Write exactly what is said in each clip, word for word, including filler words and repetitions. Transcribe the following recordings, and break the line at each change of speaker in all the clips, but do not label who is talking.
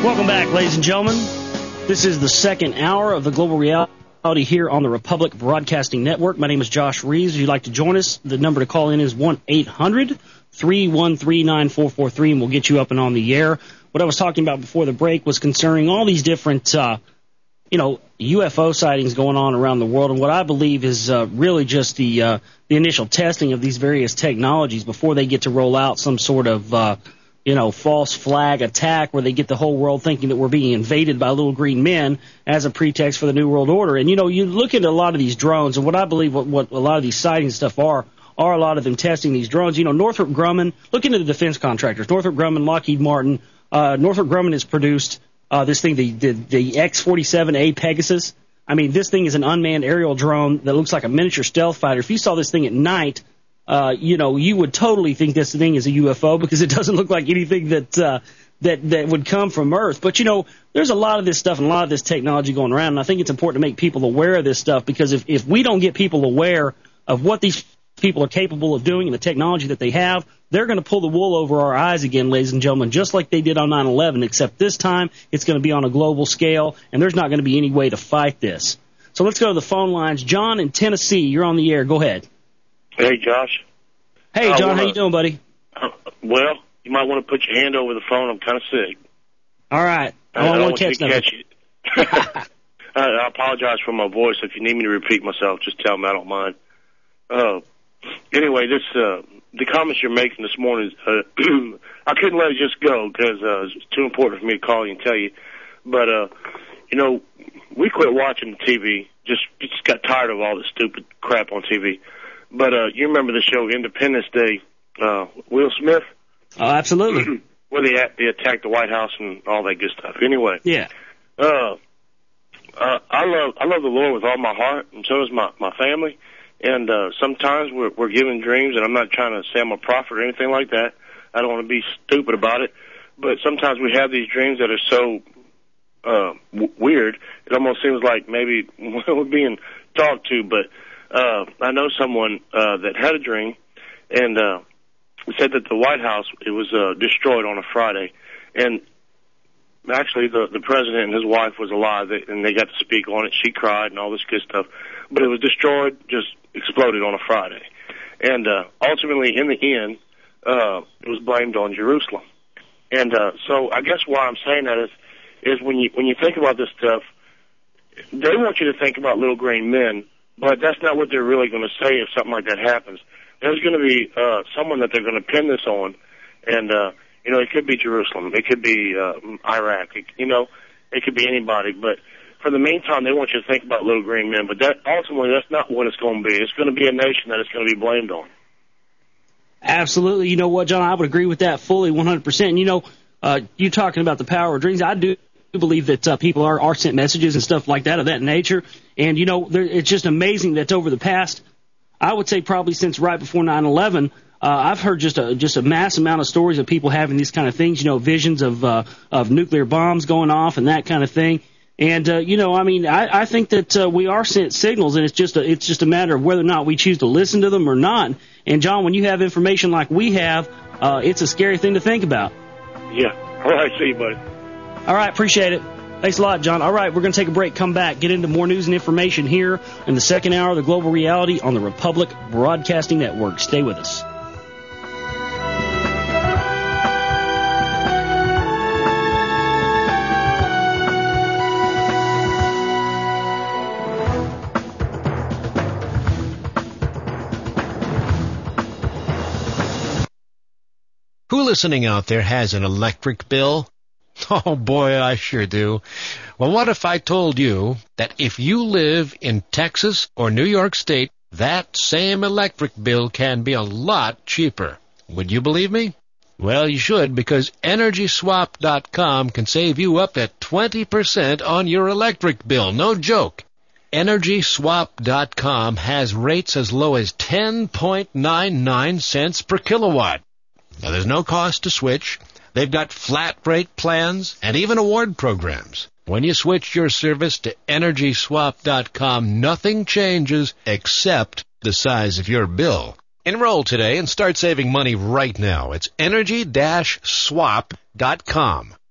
Welcome back, ladies and gentlemen. This is the second hour of the Global Reality here on the Republic Broadcasting Network. My name is Josh Reeves. If you'd like to join us, the number to call in is one eight hundred three one three nine four four three, and we'll get you up and on the air. What I was talking about before the break was concerning all these different, uh, you know, U F O sightings going on around the world, and what I believe is uh, really just the uh, the initial testing of these various technologies before they get to roll out some sort of uh, you know, false flag attack where they get the whole world thinking that we're being invaded by little green men as a pretext for the New World Order. And, you know, you look into a lot of these drones, and what I believe what, what a lot of these sightings stuff are, are a lot of them testing these drones. You know, Northrop Grumman, look into the defense contractors. Northrop Grumman, Lockheed Martin. Uh, Northrop Grumman has produced uh, this thing, the, the, the X forty-seven A Pegasus. I mean, this thing is an unmanned aerial drone that looks like a miniature stealth fighter. If you saw this thing at night, Uh, you know, you would totally think this thing is a U F O because it doesn't look like anything that uh, that that would come from Earth. But, you know, there's a lot of this stuff and a lot of this technology going around, and I think it's important to make people aware of this stuff because if, if we don't get people aware of what these people are capable of doing and the technology that they have, they're going to pull the wool over our eyes again, ladies and gentlemen, just like they did on nine eleven, except this time it's going to be on a global scale, and there's not going to be any way to fight this. So let's go to the phone lines. John in Tennessee, you're on the air. Go ahead.
Hey, Josh.
Hey, John,
wanna,
how you doing, buddy?
Uh, well, you might want to put your hand over the phone. I'm kind of sick.
All right. I,
I
don't,
don't
want to catch,
catch it. I, I apologize for my voice. If you need me to repeat myself, just tell me. I don't mind. Uh, anyway, this uh, the comments you're making this morning, uh, I couldn't let it just go because uh, it's too important for me to call you and tell you. But, uh, you know, we quit watching T V. Just, just got tired of all this stupid crap on T V. But uh, you remember the show Independence Day, uh, Will Smith?
Oh, absolutely.
Where they, they attacked the White House and all that good stuff. Anyway.
Yeah.
Uh, uh, I love I love the Lord with all my heart, and so does my, my family. And uh, sometimes we're, we're given dreams, and I'm not trying to say I'm a prophet or anything like that. I don't want to be stupid about it. But sometimes we have these dreams that are so uh, w- weird, it almost seems like maybe we're being talked to, but Uh, I know someone uh, that had a dream, and uh, said that the White House, it was uh, destroyed on a Friday. And actually, the, the president and his wife was alive, and they got to speak on it. She cried and all this good stuff. But it was destroyed, just exploded on a Friday. And uh, ultimately, in the end, uh, it was blamed on Jerusalem. And uh, so I guess why I'm saying that is, is when you when you think about this stuff, they want you to think about little green men, but that's not what they're really going to say if something like that happens. There's going to be uh, someone that they're going to pin this on, and, uh, you know, it could be Jerusalem. It could be uh, Iraq. It, you know, it could be anybody. But for the meantime, they want you to think about little green men. But that ultimately, that's not what it's going to be. It's going to be a nation that it's going to be blamed on.
Absolutely. You know what, John, I would agree with that fully, one hundred percent. And, you know, uh, you talking about the power of dreams, I do believe that uh, people are, are sent messages and stuff like that of that nature. And, you know, there, it's just amazing that over the past, I would say probably since right before nine eleven, uh, I've heard just a just a mass amount of stories of people having these kind of things, you know, visions of uh, of nuclear bombs going off and that kind of thing. And, uh, you know, I mean, I, I think that uh, we are sent signals, and it's just a, it's just a matter of whether or not we choose to listen to them or not. And, John, when you have information like we have, uh, it's a scary thing to think about.
Yeah. All right. See you, buddy.
All right. Appreciate it. Thanks a lot, John. All right, we're going to take a break, come back, get into more news and information here in the second hour of the Global Reality on the Republic Broadcasting Network. Stay with us.
Who listening out there has an electric bill? Oh, boy, I sure do. Well, what if I told you that if you live in Texas or New York State, that same electric bill can be a lot cheaper? Would you believe me? Well, you should, because Energy Swap dot com can save you up to twenty percent on your electric bill. No joke. Energy Swap dot com has rates as low as ten point nine nine cents per kilowatt. Now, there's no cost to switch. They've got flat rate plans and even award programs. When you switch your service to Energy Swap dot com, nothing changes except the size of your bill. Enroll today and start saving money right now. It's Energy Swap dot com.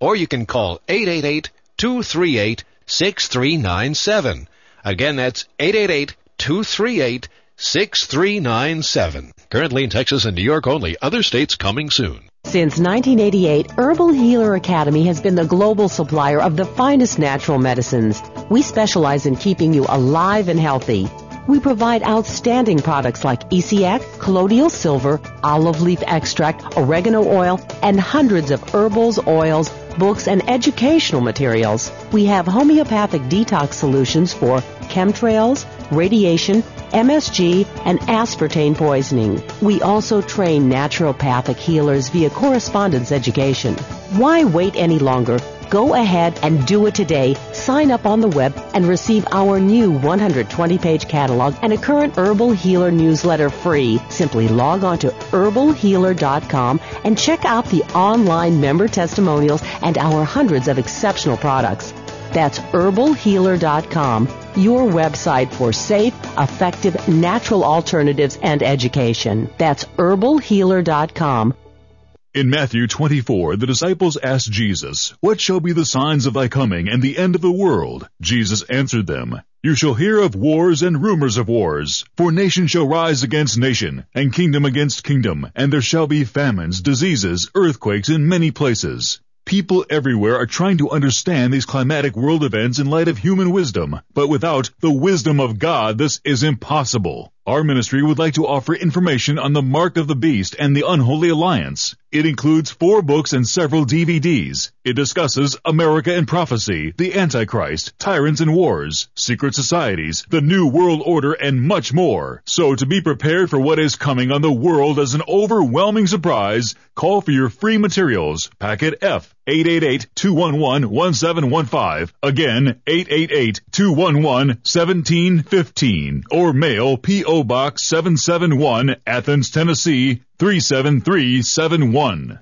or you can call eight eight eight, two three eight, six three nine seven. Again, that's eight eight eight, two three eight, six three nine seven. Currently in Texas and New York only. Other states coming soon.
Since nineteen eighty-eight, Herbal Healer Academy has been the global supplier of the finest natural medicines. We specialize in keeping you alive and healthy. We provide outstanding products like E C X, colloidal silver, olive leaf extract, oregano oil, and hundreds of herbals, oils, books, and educational materials. We have homeopathic detox solutions for chemtrails, radiation, M S G, and aspartame poisoning. We also train naturopathic healers via correspondence education. Why wait any longer? Go ahead and do it today. Sign up on the web and receive our new one hundred twenty page catalog and a current Herbal Healer newsletter free. Simply log on to herbal healer dot com and check out the online member testimonials and our hundreds of exceptional products. That's herbal healer dot com, your website for safe, effective, natural alternatives and education. That's herbal healer dot com.
In Matthew twenty-four, the disciples asked Jesus, "What shall be the signs of thy coming and the end of the world?" Jesus answered them, "You shall hear of wars and rumors of wars. For nation shall rise against nation, and kingdom against kingdom, and there shall be famines, diseases, earthquakes in many places." People everywhere are trying to understand these climatic world events in light of human wisdom, but without the wisdom of God, this is impossible. Our ministry would like to offer information on the Mark of the Beast and the Unholy Alliance. It includes four books and several D V Ds. It discusses America and prophecy, the Antichrist, tyrants and wars, secret societies, the New World Order, and much more. So to be prepared for what is coming on the world as an overwhelming surprise, call for your free materials. Packet F, eight eight eight, two one one, one seven one five. Again, eight eight eight, two one one, one seven one five. Or mail P O Box seven seven one, Athens, Tennessee, three seven three seven one.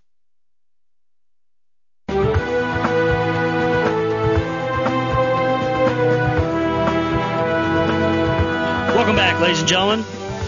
Welcome back, ladies and gentlemen.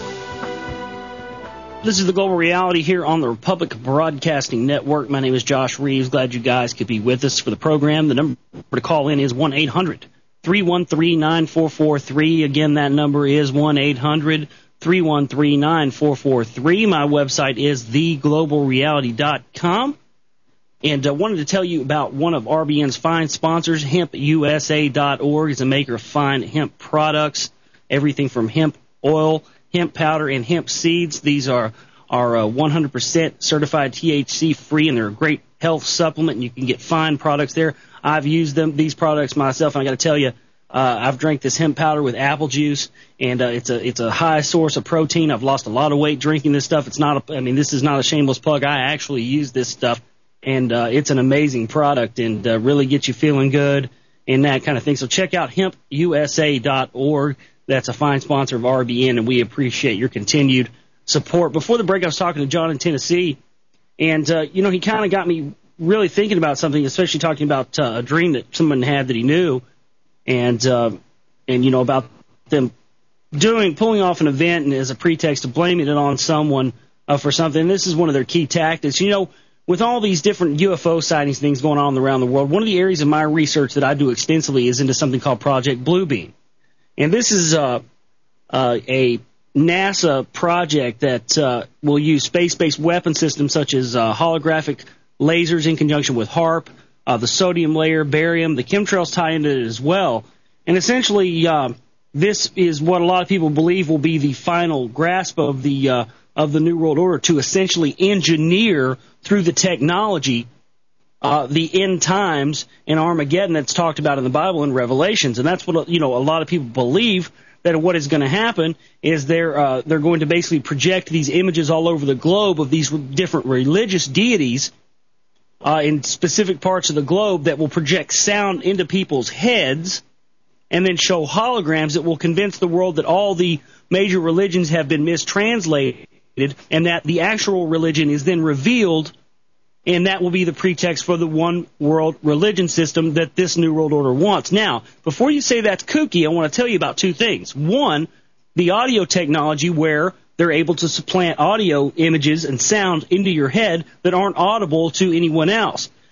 This is the Global Reality here on the Republic Broadcasting Network. My name is Josh Reeves. Glad you guys could be with us for the program. The number to call in is one eight hundred, three one three, nine four four three. Again, that number is one eight hundred, three one three, nine four four three. My website is the global reality dot com. And I uh, wanted to tell you about one of R B N's fine sponsors, hemp U S A dot org. It's a maker of fine hemp products, everything from hemp oil, hemp powder, and hemp seeds. These are, are uh, one hundred percent certified T H C free, and they're a great health supplement, and you can get fine products there. I've used them, these products myself, and I got to tell you, uh, I've drank this hemp powder with apple juice, and uh, it's a it's a high source of protein. I've lost a lot of weight drinking this stuff. It's not, a, I mean, this is not a shameless plug. I actually use this stuff, and uh, it's an amazing product, and uh, really gets you feeling good and that kind of thing. So check out hemp U S A dot org. That's a fine sponsor of R B N, and we appreciate your continued support. Before the break, I was talking to John in Tennessee, and, uh, you know, he kind of got me really thinking about something, especially talking about uh, a dream that someone had that he knew, and, uh, and you know, about them doing, pulling off an event and as a pretext of blaming it on someone uh, for something. This is one of their key tactics. You know, with all these different U F O sightings, things going on around the world, one of the areas of my research that I do extensively is into something called Project Bluebeam. And this is uh, uh, a NASA project that uh, will use space-based weapon systems such as uh, holographic lasers in conjunction with HAARP, uh, the sodium layer, barium, the chemtrails tie into it as well. And essentially, uh, this is what a lot of people believe will be the final grasp of the uh, of the New World Order, to essentially engineer through the technology Uh, the end times and Armageddon that's talked about in the Bible and Revelations. And that's what, you know, a lot of people believe, that what is going to happen is they're, uh, they're going to basically project these images all over the globe of these different religious deities uh, in specific parts of the globe that will project sound into people's heads, and then show holograms that will convince the world that all the major religions have been mistranslated, and that the actual religion is then revealed. And that will be the pretext for the one world religion system that this New World Order wants. Now, before you say that's kooky, I want to tell you about two things. One, the audio technology, where they're able to supplant audio images and sound into your head that aren't audible to anyone else.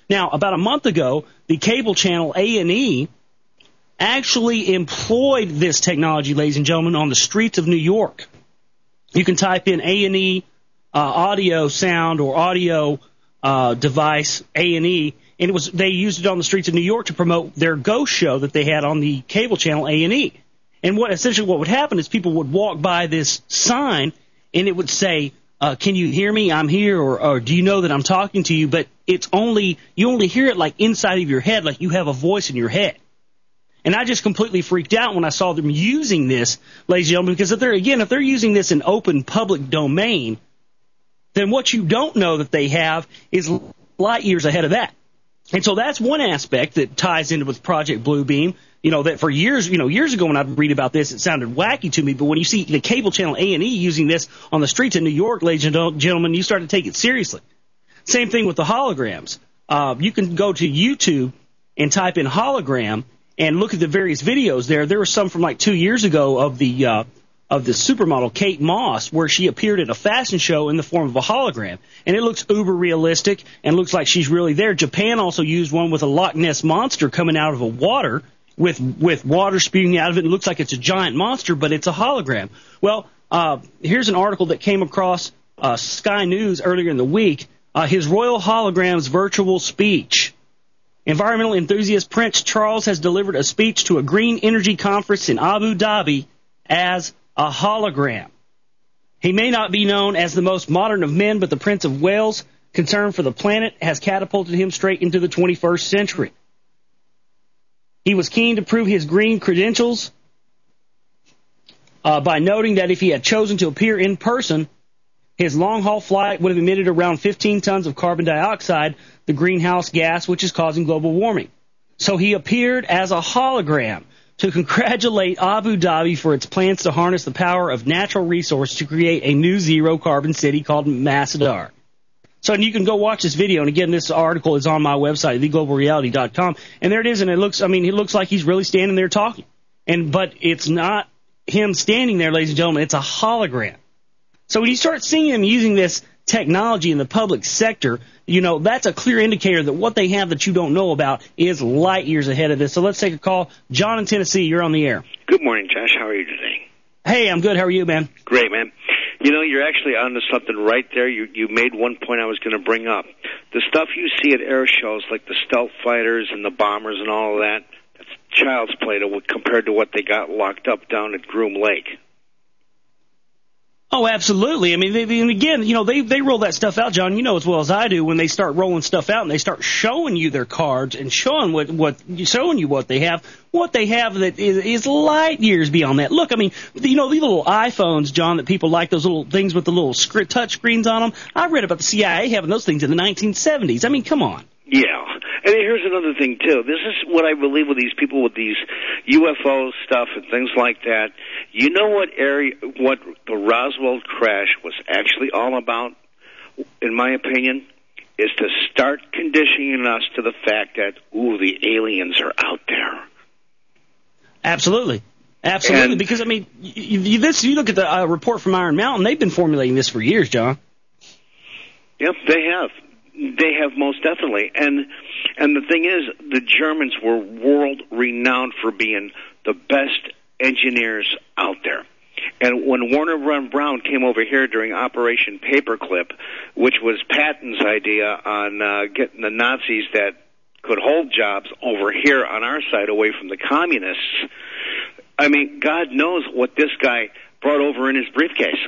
Now, about a month ago, the cable channel A and E actually employed this technology, ladies and gentlemen, on the streets of New York. You can type in A and E uh, audio sound or audio uh, device A and E, and it was they used it on the streets of New York to promote their ghost show that they had on the cable channel A and E. And what essentially what would happen is people would walk by this sign, and it would say, uh, "Can you hear me? I'm here," or, or "Do you know that I'm talking to you?" But it's only you only hear it like inside of your head, like you have a voice in your head. And I just completely freaked out when I saw them using this, ladies and gentlemen, because if they're, again, if they're using this in open public domain, then what you don't know that they have is light years ahead of that. And so that's one aspect that ties into with Project Bluebeam. You know, that for years, you know, years ago when I'd read about this, it sounded wacky to me. But when you see the cable channel A and E using this on the streets of New York, ladies and gentlemen, you start to take it seriously. Same thing with the holograms. Uh, you can go to YouTube and type in hologram and look at the various videos there. There were some from like two years ago of the uh, of the supermodel Kate Moss, where she appeared at a fashion show in the form of a hologram, and it looks uber realistic and looks like she's really there. Japan also used one with a Loch Ness monster coming out of a water with with water spewing out of it. It looks like it's a giant monster, but it's a hologram. Well, uh, here's an article that came across uh, Sky News earlier in the week. Uh, his Royal Holograms virtual speech. Environmental enthusiast Prince Charles has delivered a speech to a green energy conference in Abu Dhabi as a hologram. He may not be known as the most modern of men, but the Prince of Wales' concern for the planet has catapulted him straight into the twenty-first century. He was keen to prove his green credentials uh, by noting that if he had chosen to appear in person, his long-haul flight would have emitted around fifteen tons of carbon dioxide, the greenhouse gas which is causing global warming. So he appeared as a hologram to congratulate Abu Dhabi for its plans to harness the power of natural resources to create a new zero-carbon city called Masdar. So and you can go watch this video, and again, this article is on my website, the global reality dot com, and there it is, and it looks, I mean, it looks like he's really standing there talking. And but it's not him standing there, ladies and gentlemen, it's a hologram. So when you start seeing them using this technology in the public sector, you know, that's a clear indicator that what they have that you don't know about is light years ahead of this. So let's take a call. John in Tennessee, you're on the air.
Good morning, Josh. How are you today?
Hey, I'm good. How are you, man?
Great, man. You know, you're actually onto something right there. You you made one point I was going to bring up. The stuff you see at air shows, like the stealth fighters and the bombers and all of that, that's child's play to, compared to what they got locked up down at Groom Lake.
Oh, absolutely. I mean, they, and again, you know, they they roll that stuff out, John. You know as well as I do when they start rolling stuff out and they start showing you their cards and showing what what showing you what they have, what they have that is, is light years beyond that. Look, I mean, you know, these little iPhones, John, that people like, those little things with the little script, touch screens on them. I read about the C I A having those things in the nineteen seventies. I mean, come on.
Yeah. And here's another thing, too. This is what I believe with these people with these U F O stuff and things like that. You know what area, what the Roswell crash was actually all about, in my opinion, is to start conditioning us to the fact that, ooh, the aliens are out there.
Absolutely. Absolutely.
And,
because, I mean, you, you, this, you look at the uh, report from Iron Mountain, they've been formulating this for years, John.
Yep, they have. They have most definitely. And and the thing is, the Germans were world-renowned for being the best engineers out there. And when Warner Von Braun came over here during Operation Paperclip, which was Patton's idea on uh, getting the Nazis that could hold jobs over here on our side away from the communists, I mean, God knows what this guy brought over in his briefcase.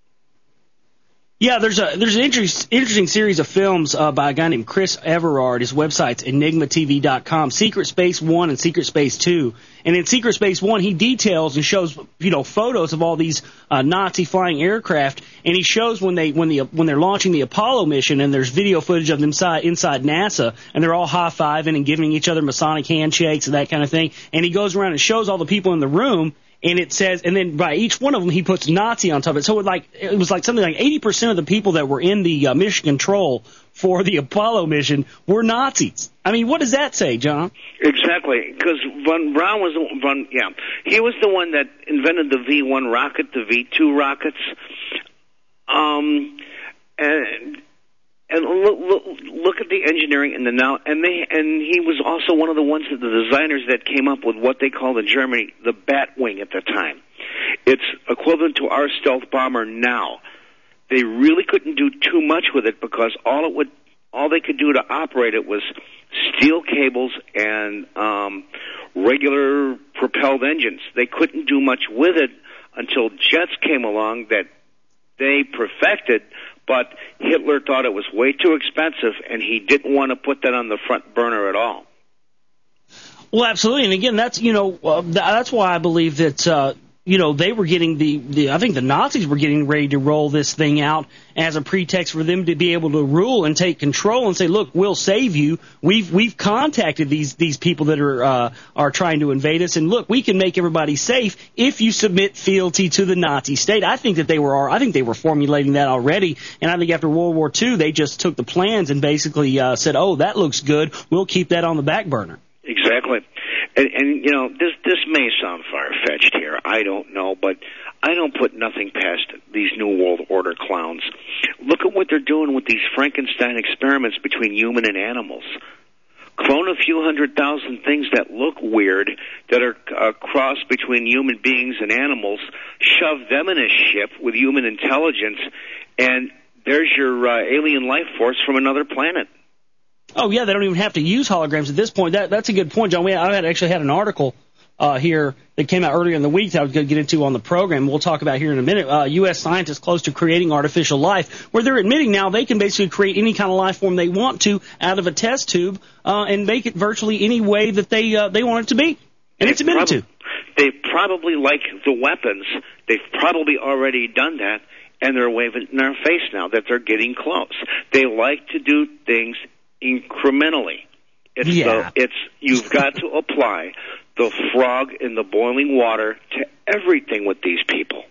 Yeah, there's a there's an interest, interesting series of films uh, by a guy named Chris Everard. His website's enigma t v dot com. Secret Space One and Secret Space Two. And in Secret Space One, he details and shows you know photos of all these uh, Nazi flying aircraft, and he shows when they when the when they're launching the Apollo mission, and there's video footage of them inside inside NASA, and they're all high fiving and giving each other Masonic handshakes and that kind of thing. And he goes around and shows all the people in the room. And it says, and then by each one of them, he puts Nazi on top of it. So it, like, it was like something like eighty percent of the people that were in the uh, mission control for the Apollo mission were Nazis. I mean, what does that say, John?
Exactly, because Von Braun was the one, yeah, he was the one that invented the V one rocket, the V two rockets. Um, and and look, look, look at the engineering and the now, and they, and he was also one of the ones, the designers that came up with what they called in Germany the Batwing at the time. It's equivalent to our stealth bomber now. They really couldn't do too much with it because all it would, all they could do to operate it was steel cables and um, regular propelled engines. They couldn't do much with it until jets came along that they perfected, but Hitler thought it was way too expensive, and he didn't want to put that on the front burner at all.
Well, absolutely, and again, that's you know uh, that's why I believe that uh, you know they were getting the, the I think the Nazis were getting ready to roll this thing out as a pretext for them to be able to rule and take control and say, look, we'll save you. We've we've contacted these these people that are uh, are trying to invade us, and look, we can make everybody safe if you submit fealty to the Nazi state. I think that they were I think they were formulating that already, and I think after World War Two they just took the plans and basically uh, said, oh, that looks good. We'll keep that on the back burner.
Exactly. And, and you know, this this may sound far-fetched here. I don't know, but I don't put nothing past these New World Order clowns. Look at what they're doing with these Frankenstein experiments between human and animals. Clone a few hundred thousand things that look weird, that are a cross between human beings and animals, shove them in a ship with human intelligence, and there's your uh, alien life force from another planet.
Oh, yeah, they don't even have to use holograms at this point. That That's a good point, John. We, I had actually had an article uh, here that came out earlier in the week that I was going to get into on the program. We'll talk about here in a minute. Uh, U S scientists close to creating artificial life, where they're admitting now they can basically create any kind of life form they want to out of a test tube uh, and make it virtually any way that they uh, they want it to be. And it's admitted to.
They probably like the weapons. They've probably already done that, and they're waving in our face now that they're getting close. They like to do things incrementally. It's
yeah.
the, it's you've got to apply the frog in the boiling water to everything with these people.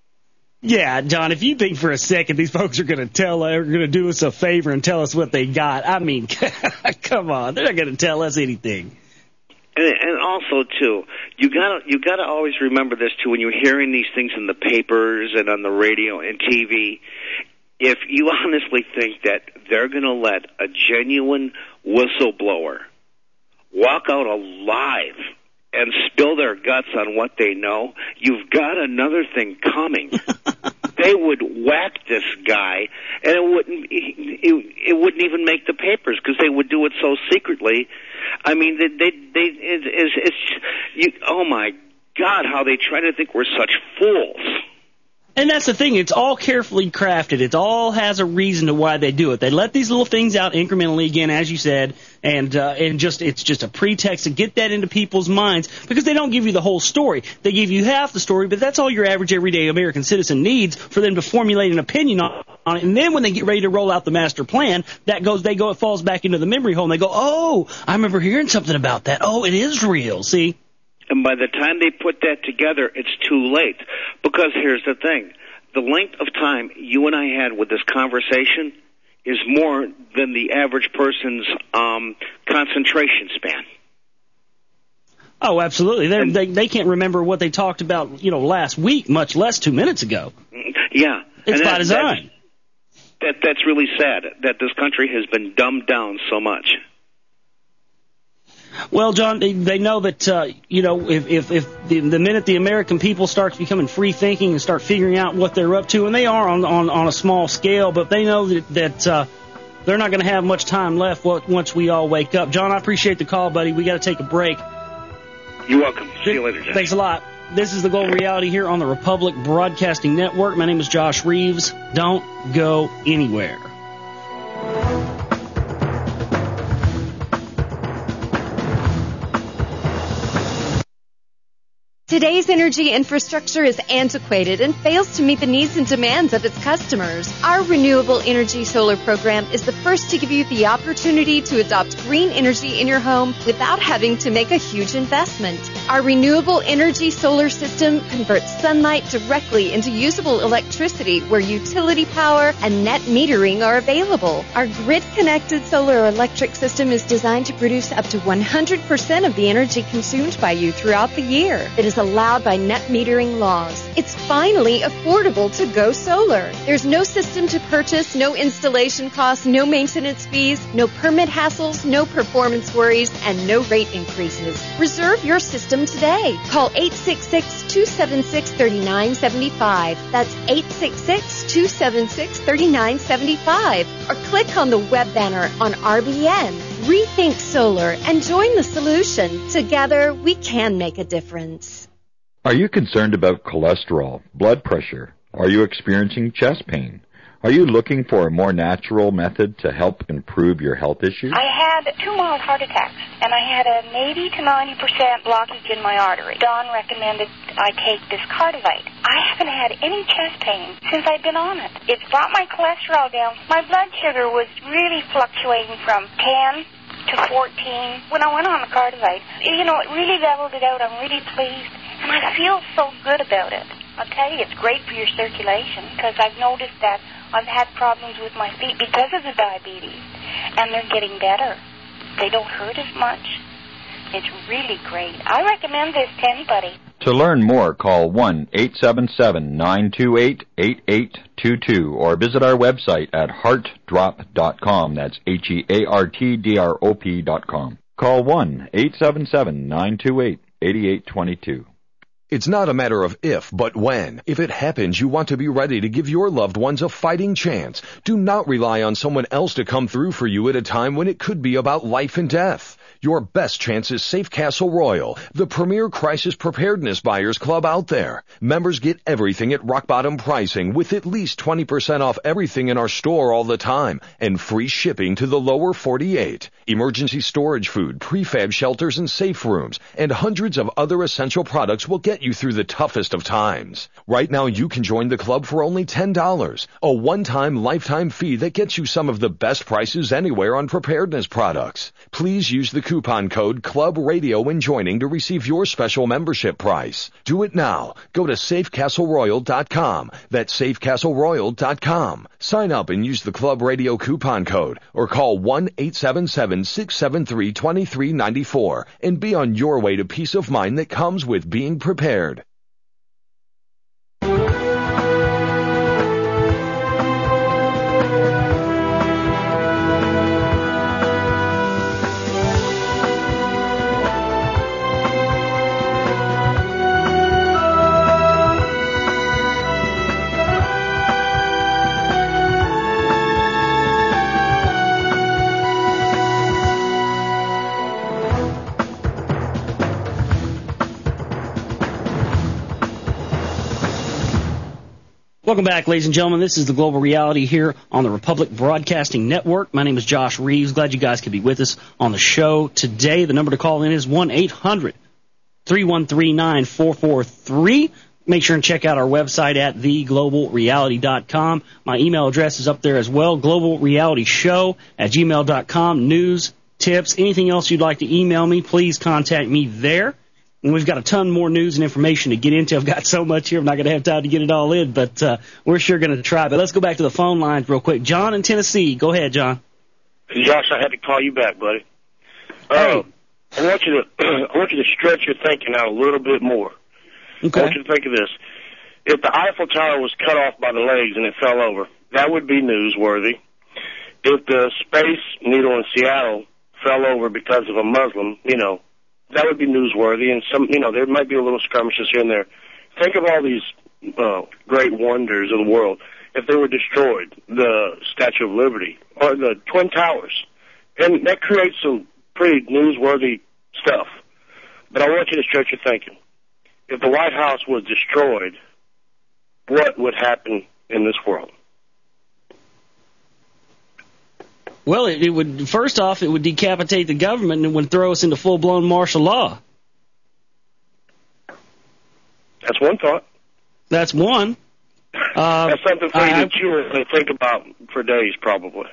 Yeah, John, if you think for a second these folks are going to tell, are going to do us a favor and tell us what they got, I mean, come on, they're not going to tell us anything.
And, and also, too, you gotta you gotta always remember this too when you're hearing these things in the papers and on the radio and T V. If you honestly think that they're going to let a genuine whistleblower walk out alive and spill their guts on what they know, you've got another thing coming. They would whack this guy, and it wouldn't it, it wouldn't even make the papers because they would do it so secretly. I mean, they they, they it, it's, it's you, oh my God, how they try to think we're such fools.
And that's the thing. It's all carefully crafted. It all has a reason to why they do it. They let these little things out incrementally, again, as you said, and uh, and just it's just a pretext to get that into people's minds because they don't give you the whole story. They give you half the story, but that's all your average, everyday American citizen needs for them to formulate an opinion on, on it. And then when they get ready to roll out the master plan, that goes, they go, it falls back into the memory hole, and they go, oh, I remember hearing something about that. Oh, it is real. See?
And by the time they put that together, it's too late. Because here's the thing. The length of time you and I had with this conversation is more than the average person's um, concentration span.
Oh, absolutely. And, they they can't remember what they talked about, you know, last week, much less two minutes ago.
Yeah.
It's
and
by
that,
design.
That, that's really sad, that this country has been dumbed down so much.
Well, John, they, they know that, uh, you know, if, if, if the, the minute the American people start becoming free-thinking and start figuring out what they're up to, and they are on on, on a small scale, but they know that, that uh, they're not going to have much time left once we all wake up. John, I appreciate the call, buddy. We got to take a break.
You're welcome. See you later, Josh.
Thanks a lot. This is the Global Reality here on the Republic Broadcasting Network. My name is Josh Reeves. Don't go anywhere.
Today's energy infrastructure is antiquated and fails to meet the needs and demands of its customers. Our Renewable Energy Solar Program is the first to give you the opportunity to adopt green energy in your home without having to make a huge investment. Our renewable energy solar system converts sunlight directly into usable electricity where utility power and net metering are available. Our grid-connected solar electric system is designed to produce up to one hundred percent of the energy consumed by you throughout the year. It is allowed by net metering laws. It's finally affordable to go solar. There's no system to purchase, no installation costs, no maintenance fees, no permit hassles, no performance worries, and no rate increases. Reserve your system today. Call eight six six, two seven six, three nine seven five. That's eight six six, two seven six, three nine seven five. Or click on the web banner on R B N. Rethink solar and join the solution. Together, we can make a difference.
Are you concerned about cholesterol, blood pressure? Are you experiencing chest pain? Are you looking for a more natural method to help improve your health issues?
I had two mild heart attacks, and I had an eighty to ninety percent blockage in my artery. Don recommended I take this Cardivite. I haven't had any chest pain since I've been on it. It's brought my cholesterol down. My blood sugar was really fluctuating from ten to fourteen. When I went on the Cardivite, you know, it really leveled it out. I'm really pleased, and I feel so good about it. I'll tell you, it's great for your circulation, because I've noticed that I've had problems with my feet because of the diabetes, and they're getting better. They don't hurt as much. It's really great. I recommend this to anybody.
To learn more, call one eight seven seven, nine two eight, eight eight two two or visit our website at heart drop dot com. That's H E A R T D R O P dot com. Call one eight seven seven, nine two eight, eight eight two two.
It's not a matter of if, but when. If it happens, you want to be ready to give your loved ones a fighting chance. Do not rely on someone else to come through for you at a time when it could be about life and death. Your best chance is Safe Castle Royal, the premier crisis preparedness buyers club out there. Members get everything at rock bottom pricing with at least twenty percent off everything in our store all the time and free shipping to the lower forty-eight. Emergency storage food, prefab shelters and safe rooms, and hundreds of other essential products will get you through the toughest of times. Right now you can join the club for only ten dollars, a one-time lifetime fee that gets you some of the best prices anywhere on preparedness products. Please use the coupon code Club Radio when joining to receive your special membership price. Do it now. Go to safe castle royal dot com. That's safe castle royal dot com. Sign up and use the Club Radio coupon code or call one eight seven seven, six seven three, two three nine four and be on your way to peace of mind that comes with being prepared.
Welcome back, ladies and gentlemen. This is the Global Reality here on the Republic Broadcasting Network. My name is Josh Reeves. Glad you guys could be with us on the show today. The number to call in is one eight hundred, three one three, nine four four three. Make sure and check out our website at the global reality dot com. My email address is up there as well, global reality show at gmail dot com. News, tips, anything else you'd like to email me, please contact me there. And we've got a ton more news and information to get into. I've got so much here, I'm not going to have time to get it all in, but uh, we're sure going to try. But let's go back to the phone lines real quick. John in Tennessee. Go ahead, John.
Josh, I had to call you back, buddy.
Hey.
Uh, I want you to I want you to stretch your thinking out a little bit more.
Okay.
I want you to think of this. If the Eiffel Tower was cut off by the legs and it fell over, that would be newsworthy. If the Space Needle in Seattle fell over because of a Muslim, you know, that would be newsworthy, and some, you know, there might be a little skirmishes here and there. Think of all these uh, great wonders of the world. If they were destroyed, the Statue of Liberty or the Twin Towers, and that creates some pretty newsworthy stuff. But I want you to stretch your thinking. If the White House was destroyed, what would happen in this world?
Well, it, it would, first off, it would decapitate the government and it would throw us into full-blown martial law.
That's one thought.
That's one. Uh,
That's something for you
I,
to chew and think about for days, probably.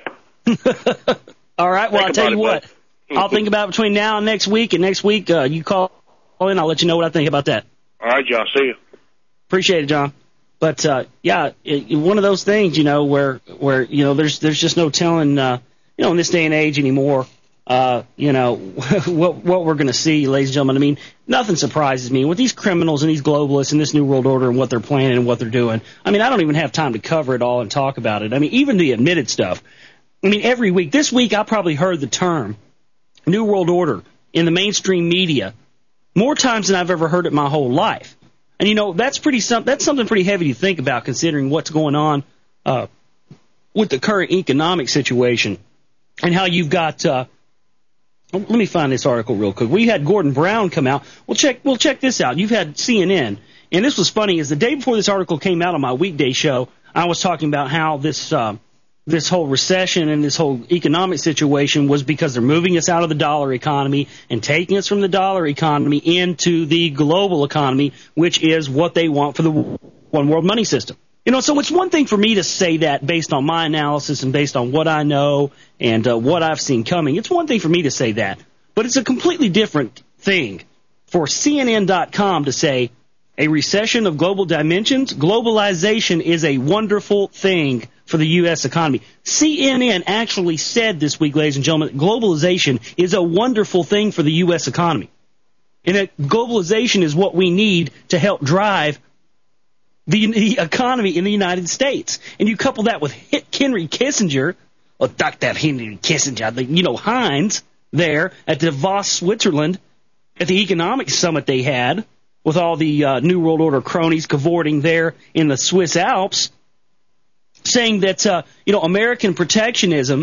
All right, well,
think
I'll tell you
it,
what. I'll think about it between now and next week, and next week uh, you call in. I'll let you know what I think about that.
All right, John. See you.
Appreciate it, John. But uh, yeah, it, one of those things, you know, where where you know there's there's just no telling, uh, you know, in this day and age anymore, uh, you know, what what we're going to see, ladies and gentlemen. I mean, nothing surprises me with these criminals and these globalists and this New World Order and what they're planning and what they're doing. I mean, I don't even have time to cover it all and talk about it. I mean, even the admitted stuff. I mean, every week, this week, I probably heard the term New World Order in the mainstream media more times than I've ever heard it my whole life. And, you know, that's pretty some, that's something pretty heavy to think about considering what's going on uh, with the current economic situation and how you've got uh, – let me find this article real quick. We had Gordon Brown come out. Well, check, well, check this out. You've had C N N. And this was funny is the day before this article came out on my weekday show, I was talking about how this uh, – this whole recession and this whole economic situation was because they're moving us out of the dollar economy and taking us from the dollar economy into the global economy, which is what they want for the one world money system. You know, so it's one thing for me to say that based on my analysis and based on what I know and uh, what I've seen coming. It's one thing for me to say that, but it's a completely different thing for C N N dot com to say a recession of global dimensions, globalization is a wonderful thing for the U S economy. C N N actually said this week, ladies and gentlemen, globalization is a wonderful thing for the U S economy. And that globalization is what we need to help drive the, the economy in the United States. And you couple that with Henry Kissinger, or Doctor Henry Kissinger, the, you know, Heinz, there at Davos, Switzerland, at the economic summit they had, with all the uh, New World Order cronies cavorting there in the Swiss Alps, saying that, uh, you know, American protectionism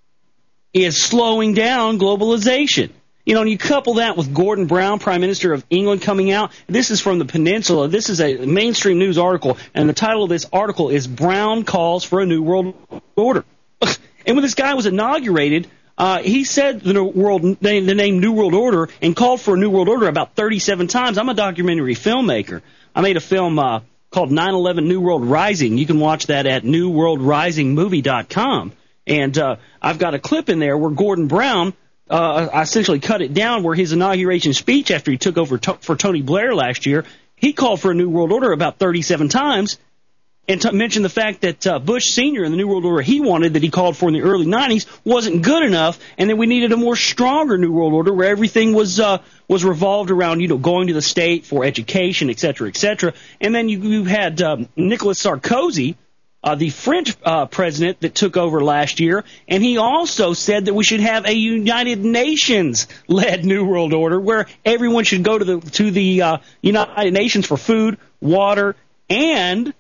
is slowing down globalization. You know, and you couple that with Gordon Brown, Prime Minister of England, coming out. This is from the Peninsula. This is a mainstream news article, and the title of this article is Brown Calls for a New World Order. And when this guy was inaugurated, uh, he said the, new world, the name New World Order and called for a New World Order about thirty-seven times. I'm a documentary filmmaker. I made a film uh, called nine eleven New World Rising. You can watch that at new world rising movie dot com. And uh, I've got a clip in there where Gordon Brown, uh, I essentially cut it down where his inauguration speech after he took over to- for Tony Blair last year, he called for a New World Order about thirty-seven times and t- mentioned the fact that uh, Bush Senior and the New World Order he wanted that he called for in the early nineties wasn't good enough, and that we needed a more stronger New World Order where everything was uh, was revolved around, you know, going to the state for education, et cetera, et cetera. And then you, you had um, Nicolas Sarkozy, uh, the French uh, president that took over last year, and he also said that we should have a United Nations-led New World Order where everyone should go to the to the uh, United Nations for food, water, and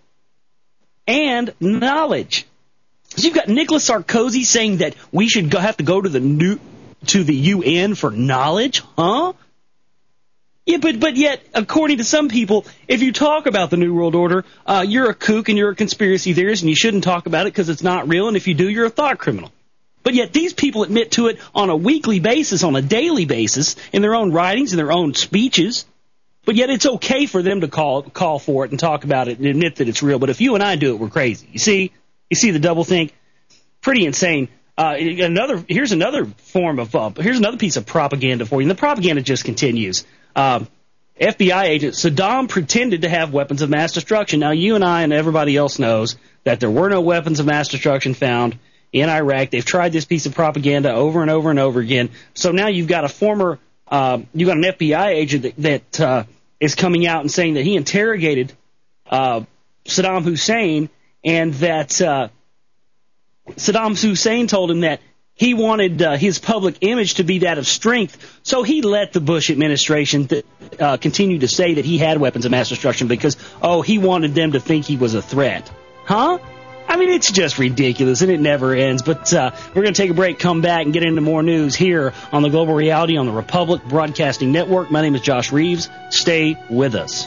and knowledge. So you've got Nicolas Sarkozy saying that we should go, have to go to the new to the U N for knowledge, huh? Yeah, but but yet, according to some people, if you talk about the New World Order, uh, you're a kook and you're a conspiracy theorist, and you shouldn't talk about it because it's not real, and if you do, you're a thought criminal. But yet these people admit to it on a weekly basis, on a daily basis, in their own writings, in their own speeches. But yet it's okay for them to call call for it and talk about it and admit that it's real. But if you and I do it, we're crazy. You see? You see the double think? Pretty insane. Uh, another here's another form of uh, here's another piece of propaganda for you. And the propaganda just continues. Um, F B I agent Saddam pretended to have weapons of mass destruction. Now you and I and everybody else knows that there were no weapons of mass destruction found in Iraq. They've tried this piece of propaganda over and over and over again. So now you've got a former uh, you've got an F B I agent that, that uh, is coming out and saying that he interrogated uh, Saddam Hussein, and that uh, Saddam Hussein told him that he wanted uh, his public image to be that of strength, so he let the Bush administration th- uh, continue to say that he had weapons of mass destruction because, oh, he wanted them to think he was a threat. Huh? I mean, it's just ridiculous, and it never ends. But uh, we're going to take a break, come back, and get into more news here on the Global Reality on the Republic Broadcasting Network. My name is Josh Reeves. Stay with us.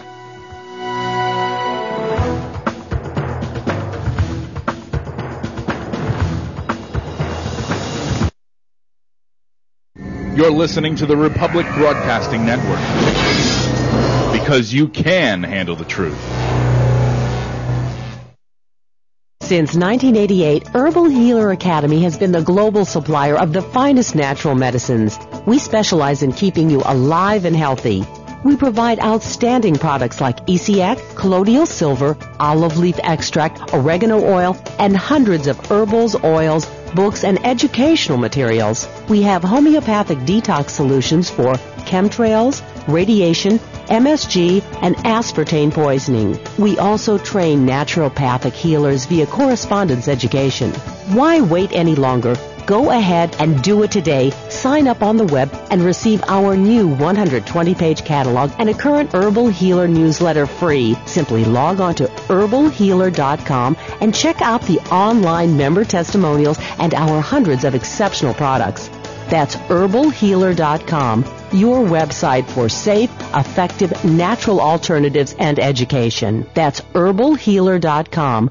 You're listening to the Republic Broadcasting Network, because you can handle the truth.
Since nineteen eighty-eight, Herbal Healer Academy has been the global supplier of the finest natural medicines. We specialize in keeping you alive and healthy. We provide outstanding products like E C X, colloidal silver, olive leaf extract, oregano oil, and hundreds of herbals, oils, books, and educational materials. We have homeopathic detox solutions for chemtrails, radiation, M S G, and aspartame poisoning. We also train naturopathic healers via correspondence education. Why wait any longer? Go ahead and do it today. Sign up on the web and receive our new one hundred twenty page catalog and a current Herbal Healer newsletter free. Simply log on to herbal healer dot com and check out the online member testimonials and our hundreds of exceptional products. That's herbal healer dot com, your website for safe, effective, natural alternatives and education. That's herbal healer dot com.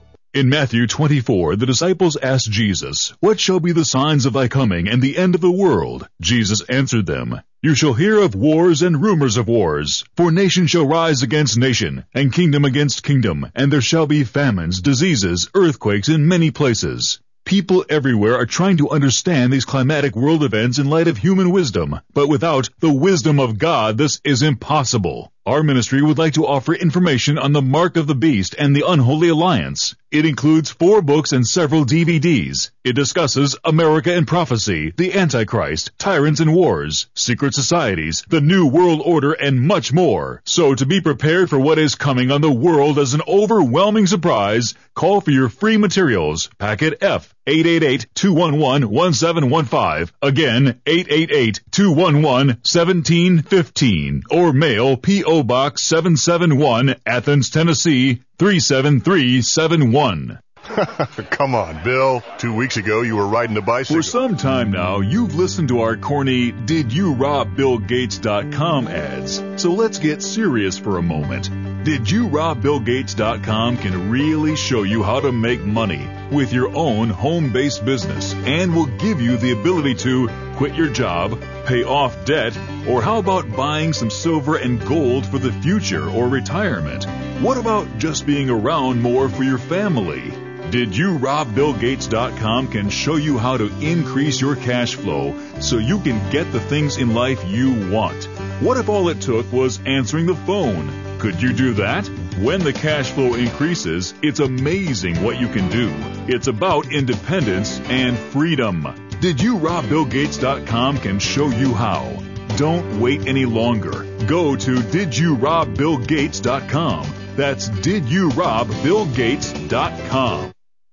In Matthew twenty-four, the disciples asked Jesus, "What shall be the signs of thy coming and the end of the world?" Jesus answered them, "You shall hear of wars and rumors of wars. For nation shall rise against nation, and kingdom against kingdom, and there shall be famines, diseases, earthquakes in many places." People everywhere are trying to understand these climatic world events in light of human wisdom, but without the wisdom of God, this is impossible. Our ministry would like to offer information on the Mark of the Beast and the Unholy Alliance. It includes four books and several D V Ds. It discusses America and Prophecy, the Antichrist, Tyrants and Wars, Secret Societies, the New World Order, and much more. So to be prepared for what is coming on the world as an overwhelming surprise, call for your free materials. Packet F, eight eight eight, two one one, one seven one five. Again, eight eight eight, two one one, one seven one five. Or mail P O Box seven seven one, Athens, Tennessee, three seven three seven one.
Come on, Bill. Two weeks ago, you were riding a bicycle.
For some time now, you've listened to our corny Did You Rob Bill Gates dot com ads. So let's get serious for a moment. Did You Rob Bill Gates dot com can really show you how to make money with your own home-based business and will give you the ability to quit your job, pay off debt, or how about buying some silver and gold for the future or retirement? What about just being around more for your family? Did You Rob Bill Gates dot com can show you how to increase your cash flow so you can get the things in life you want. What if all it took was answering the phone? Could you do that? When the cash flow increases, it's amazing what you can do. It's about independence and freedom. Did You Rob Bill Gates dot com can show you how. Don't wait any longer. Go to Did You Rob Bill Gates dot com. That's Did You Rob Bill Gates dot com.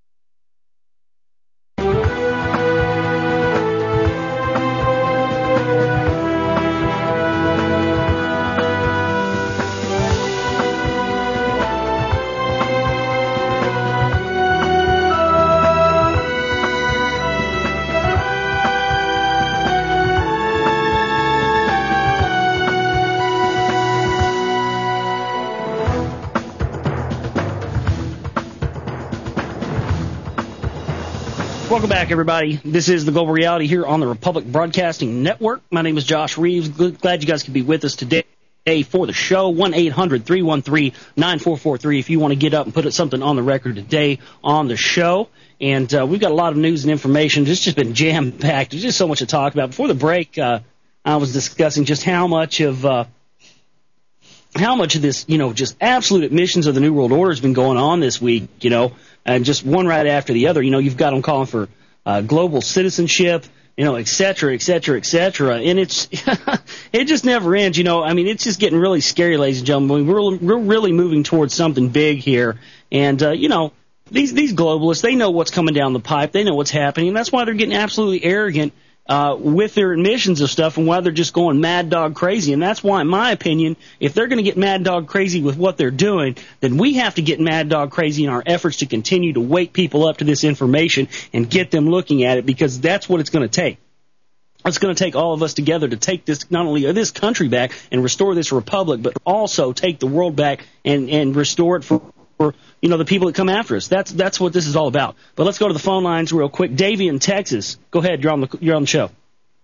Welcome back, everybody. This is the Global Reality here on the Republic Broadcasting Network. My name is Josh Reeves. Glad you guys could be with us today for the show. one eight hundred, three one three, nine four four three if you want to get up and put something on the record today on the show. And uh, we've got a lot of news and information. It's just been jam-packed. There's just so much to talk about. Before the break, uh, I was discussing just how much of uh, how much of this, you know, just absolute admissions of the New World Order has been going on this week, you know, and just one right after the other. You know, you've got them calling for uh, global citizenship, you know, et cetera, et cetera, et cetera. And it's it just never ends, you know. I mean, it's just getting really scary, ladies and gentlemen. We're, we're really moving towards something big here. And, uh, you know, these, these globalists, they know what's coming down the pipe. They know what's happening. And that's why they're getting absolutely arrogant Uh, with their admissions of stuff and why they're just going mad dog crazy. And that's why, in my opinion, if they're going to get mad dog crazy with what they're doing, then we have to get mad dog crazy in our efforts to continue to wake people up to this information and get them looking at it, because that's what it's going to take. It's going to take all of us together to take this, not only this country back and restore this republic, but also take the world back and, and restore it for, for, you know, the people that come after us. That's that's what this is all about. But let's go to the phone lines real quick. Davey in Texas, go ahead. You're on the you're on the show.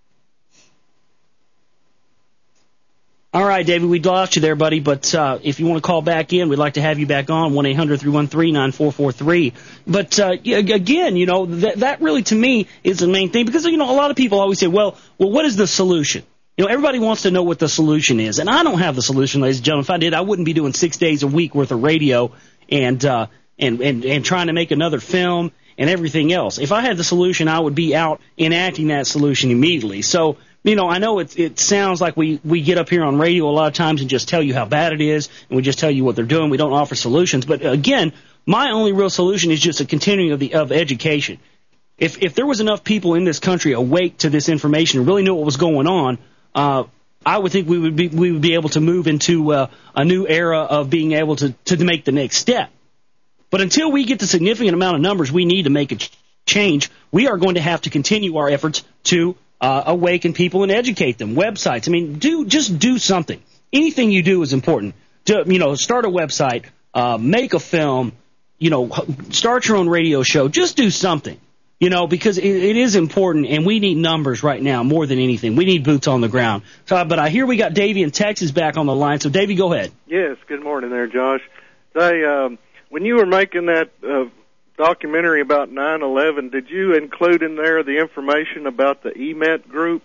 All right, Davey, we lost you there, buddy. But uh, if you want to call back in, we'd like to have you back on one eight hundred, three one three, nine four four three. But uh, again, you know, that that really to me is the main thing, because you know a lot of people always say, well, well, what is the solution? You know, everybody wants to know what the solution is, and I don't have the solution, ladies and gentlemen. If I did, I wouldn't be doing six days a week worth of radio and uh, and, and and trying to make another film and everything else. If I had the solution, I would be out enacting that solution immediately. So, you know, I know it, it sounds like we, we get up here on radio a lot of times and just tell you how bad it is, and we just tell you what they're doing. We don't offer solutions. But, again, my only real solution is just a continuing of the of education. If if there was enough people in this country awake to this information and really knew what was going on, uh, I would think we would be we would be able to move into uh, a new era of being able to, to make the next step. But until we get the significant amount of numbers we need to make a ch- change, we are going to have to continue our efforts to uh, awaken people and educate them. Websites, I mean, do just do something. Anything you do is important. To, you know, start a website, uh, make a film, you know, start your own radio show. Just do something. You know, because it, it is important, and we need numbers right now more than anything. We need boots on the ground. So, but I hear we got Davey in Texas back on the line. So, Davey, go ahead.
Yes, good morning there, Josh. Say, um, when you were making that uh, documentary about nine eleven, did you include in there the information about the E M E T group?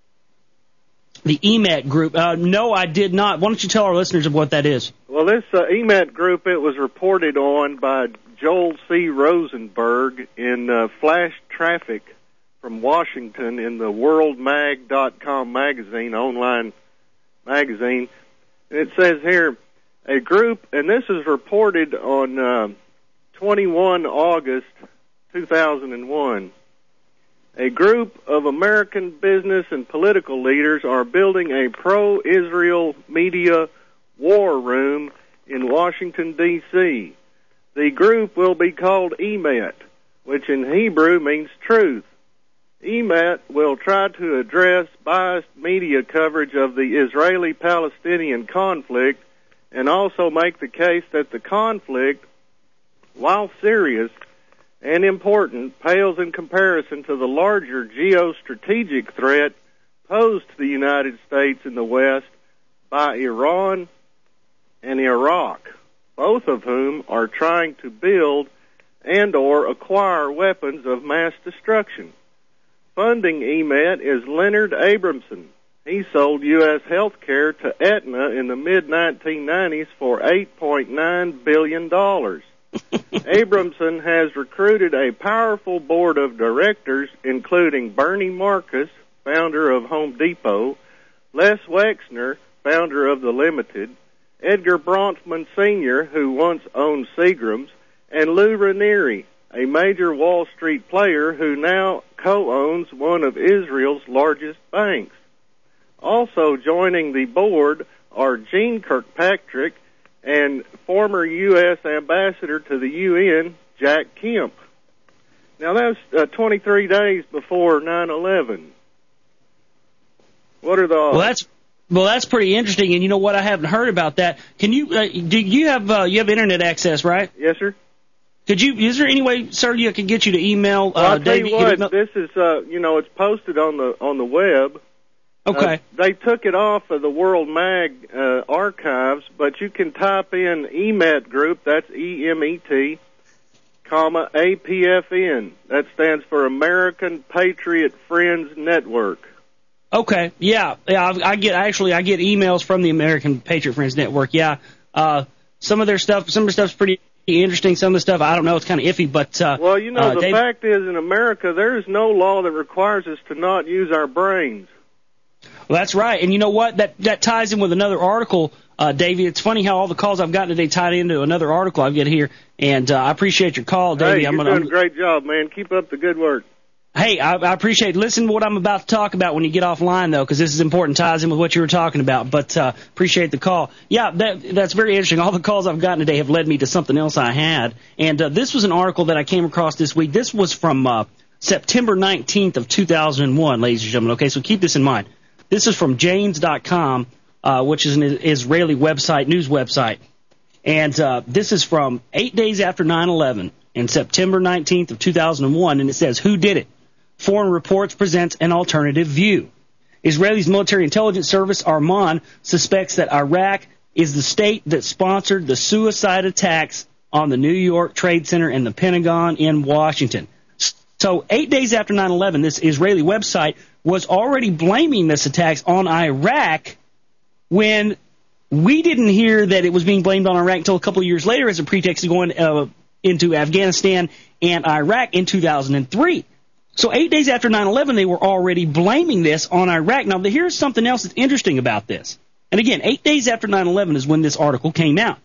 The E M E T group? Uh, no, I did not. Why don't you tell our listeners of what that is?
Well, this uh, E M E T group, it was reported on by Joel C. Rosenberg in uh, Flash Traffic from Washington in the world mag dot com magazine, online magazine. And it says here, a group, and this is reported on uh, twenty-first of August, two thousand one. A group of American business and political leaders are building a pro-Israel media war room in Washington, D C The group will be called E M E T, which in Hebrew means truth. E M E T will try to address biased media coverage of the Israeli-Palestinian conflict and also make the case that the conflict, while serious and important, pales in comparison to the larger geostrategic threat posed to the United States in the West by Iran and Iraq, both of whom are trying to build and or acquire weapons of mass destruction. Funding E M E T is Leonard Abramson. He sold U S health care to Aetna in the mid nineteen nineties for eight point nine billion dollars. Abramson has recruited a powerful board of directors, including Bernie Marcus, founder of Home Depot, Les Wexner, founder of The Limited, Edgar Bronfman Senior, who once owned Seagram's, and Lou Ranieri, a major Wall Street player who now co-owns one of Israel's largest banks. Also joining the board are Gene Kirkpatrick and former U S ambassador to the U N, Jack Kemp. Now, that's uh, twenty-three days before nine eleven. What are the odds?
Well, that's well, that's pretty interesting. And you know what? I haven't heard about that. Can you uh, do you have uh, you have internet access, right?
Yes, sir.
Could you? Is there any way, sir, you can get you to email?
Well,
Uh,
I'll tell
Davey,
you what. This is, uh, you know, it's posted on the on the web.
Okay.
Uh, they took it off of the World Mag uh, archives, but you can type in E M E T group. That's E M E T, comma A P F N. That stands for American Patriot Friends Network.
Okay. Yeah. Yeah. I, I get actually I get emails from the American Patriot Friends Network. Yeah. Uh, some of their stuff, some of the stuff's pretty interesting. Some of the stuff I don't know. It's kind of iffy. But uh,
well, you know,
uh,
the
Dave,
fact is, in America, there is no law that requires us to not use our brains.
Well, that's right. And you know what? That that ties in with another article, uh, Davey. It's funny how all the calls I've gotten today tied into another article I've got here. And uh, I appreciate your call, Davey.
Hey, you're
I'm gonna,
doing
I'm,
a great job, man. Keep up the good work.
Hey, I, I appreciate it. Listen to what I'm about to talk about when you get offline, though, because this is important, ties in with what you were talking about. But uh, appreciate the call. Yeah, that, that's very interesting. All the calls I've gotten today have led me to something else I had. And uh, this was an article that I came across this week. This was from uh, September nineteenth of two thousand one, ladies and gentlemen. Okay, so keep this in mind. This is from Janes dot com, uh, which is an Israeli website, news website. And uh, this is from eight days after nine eleven, in September nineteenth of two thousand one, and it says, "Who did it? Foreign Reports presents an alternative view. Israel's military intelligence service, Arman, suspects that Iraq is the state that sponsored the suicide attacks on the New York Trade Center and the Pentagon in Washington." So eight days after nine eleven, this Israeli website was already blaming this attacks on Iraq when we didn't hear that it was being blamed on Iraq until a couple of years later as a pretext to going uh, into Afghanistan and Iraq in two thousand three. So eight days after nine eleven, they were already blaming this on Iraq. Now, here's something else that's interesting about this. And again, eight days after nine eleven is when this article came out.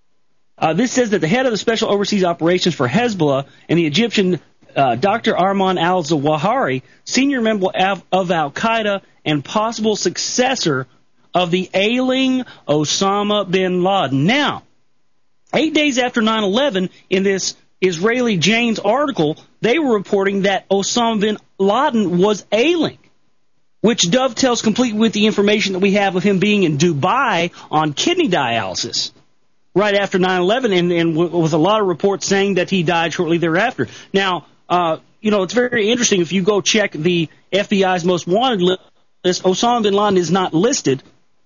Uh, this says that the head of the Special Overseas Operations for Hezbollah and the Egyptian uh, Doctor Arman al-Zawahiri, senior member of, of al-Qaeda and possible successor of the ailing Osama bin Laden. Now, eight days after nine eleven, in this Israeli Jane's article, they were reporting that Osama bin Laden was ailing, which dovetails completely with the information that we have of him being in Dubai on kidney dialysis right after nine eleven, and, and w- with a lot of reports saying that he died shortly thereafter. Now, uh, you know, it's very interesting. If you go check the F B I's most wanted list, Osama bin Laden is not listed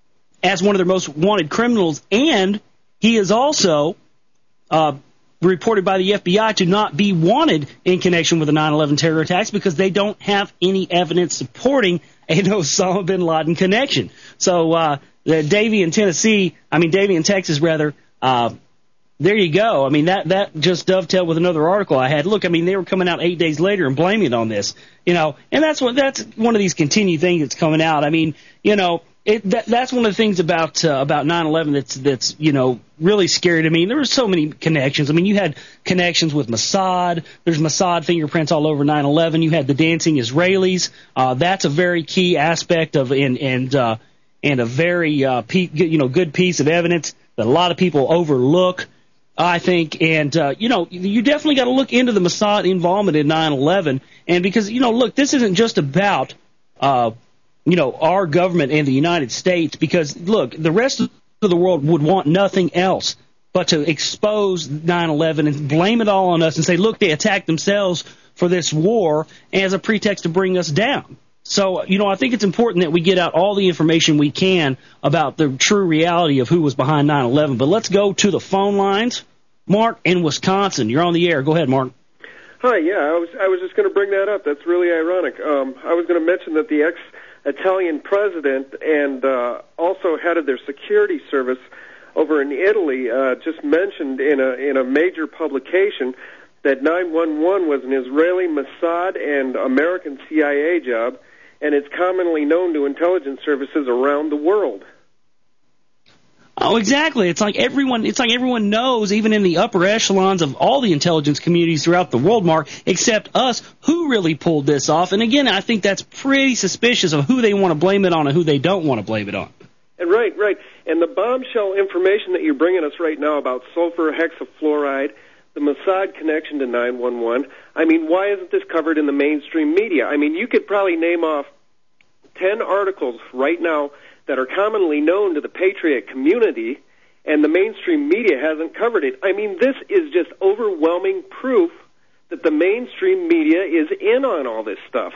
as one of their most wanted criminals, and he is also uh, reported by the F B I to not be wanted in connection with the nine eleven terror attacks because they don't have any evidence supporting an Osama bin Laden connection. So uh, the Davie in Tennessee, I mean Davie in Texas rather, uh, there you go. I mean that that just dovetailed with another article I had. Look, I mean they were coming out eight days later and blaming it on this, you know, and that's what that's one of these continued things that's coming out. I mean, you know. It, that, that's one of the things about uh, about nine eleven that's that's you know really scary to me. There were so many connections. I mean, you had connections with Mossad. There's Mossad fingerprints all over nine eleven. You had the dancing Israelis. Uh, that's a very key aspect of and and uh, and a very uh, pe- you know good piece of evidence that a lot of people overlook, I think. And uh, you know you definitely got to look into the Mossad involvement in nine eleven. And because you know look, this isn't just about uh, you know, our government and the United States, because, look, the rest of the world would want nothing else but to expose nine eleven and blame it all on us and say, look, they attacked themselves for this war as a pretext to bring us down. So, you know, I think it's important that we get out all the information we can about the true reality of who was behind nine eleven. But let's go to the phone lines. Mark in Wisconsin, you're on the air. Go ahead, Mark.
Hi, yeah, I was I was just going to bring that up. That's really ironic. Um, I was going to mention that the ex- Italian president and uh, also head of their security service over in Italy uh, just mentioned in a in a major publication that nine one one was an Israeli Mossad and American C I A job, and it's commonly known to intelligence services around the world.
Oh, exactly. It's like everyone. It's like everyone knows, even in the upper echelons of all the intelligence communities throughout the world, Mark, except us, who really pulled this off. And again, I think that's pretty suspicious of who they want to blame it on and who they don't want to blame it on.
And right, right. And the bombshell information that you're bringing us right now about sulfur hexafluoride, the Mossad connection to nine one one. I mean, why isn't this covered in the mainstream media? I mean, you could probably name off ten articles right now that are commonly known to the patriot community, and the mainstream media hasn't covered it. I mean, this is just overwhelming proof that the mainstream media is in on all this stuff.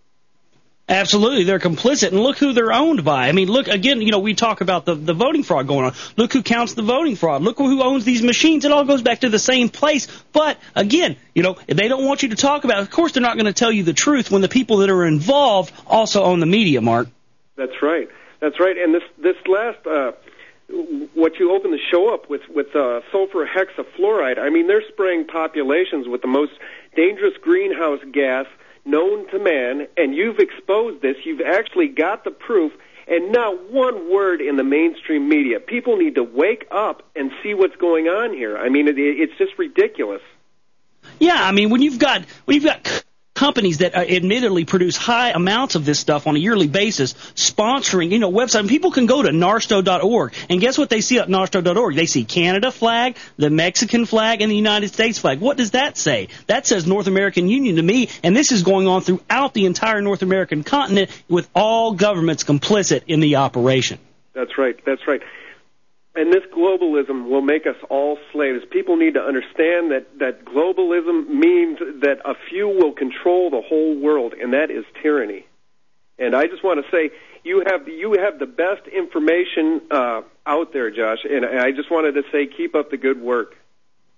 Absolutely, they're complicit, and look who they're owned by. I mean, look, again, you know, we talk about the, the voting fraud going on. Look who counts the voting fraud. Look who owns these machines. It all goes back to the same place. But, again, you know, they don't want you to talk about it. Of course, they're not going to tell you the truth when the people that are involved also own the media, Mark.
That's right. That's right. And this this last, uh, what you open the show up with, with uh, sulfur hexafluoride, I mean, they're spraying populations with the most dangerous greenhouse gas known to man, and you've exposed this. You've actually got the proof, and not one word in the mainstream media. People need to wake up and see what's going on here. I mean, it, it's just ridiculous.
Yeah, I mean, when you've got when you've got companies that uh, admittedly produce high amounts of this stuff on a yearly basis, sponsoring, you know, websites. And people can go to narsto dot org, and guess what they see at narsto dot org? They see Canada flag, the Mexican flag, and the United States flag. What does that say? That says North American Union to me, and this is going on throughout the entire North American continent with all governments complicit in the operation.
That's right. That's right. And this globalism will make us all slaves. People need to understand that, that globalism means that a few will control the whole world, and that is tyranny. And I just want to say, you have you have the best information uh, out there, Josh, and I just wanted to say keep up the good work.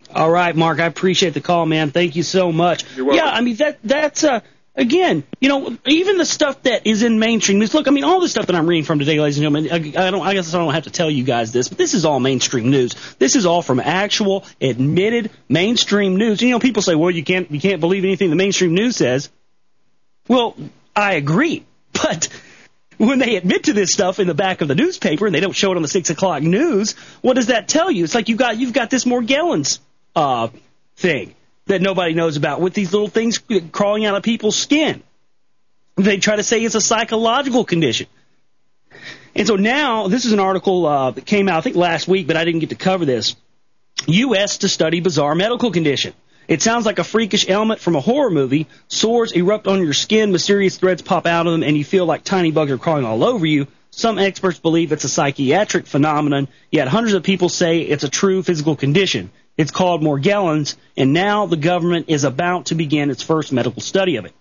All right, Mark, I appreciate the call, man. Thank you so much.
You're welcome.
Yeah, I mean, that that's, uh, again, you know, even the stuff that is in mainstream news. Look, I mean, all the stuff that I'm reading from today, ladies and gentlemen, I, I, don't, I guess I don't have to tell you guys this, but this is all mainstream news. This is all from actual, admitted mainstream news. You know, people say, well, you can't, you can't believe anything the mainstream news says. Well, I agree, but when they admit to this stuff in the back of the newspaper and they don't show it on the six o'clock news, what does that tell you? It's like you got you've got this Morgellons uh, thing that nobody knows about with these little things crawling out of people's skin. They try to say it's a psychological condition. And so now, this is an article uh, that came out, I think, last week, but I didn't get to cover this. U S to study bizarre medical condition. It sounds like a freakish ailment from a horror movie. Sores erupt on your skin, mysterious threads pop out of them, and you feel like tiny bugs are crawling all over you. Some experts believe it's a psychiatric phenomenon, yet hundreds of people say it's a true physical condition. It's called Morgellons, and now the government is about to begin its first medical study of it.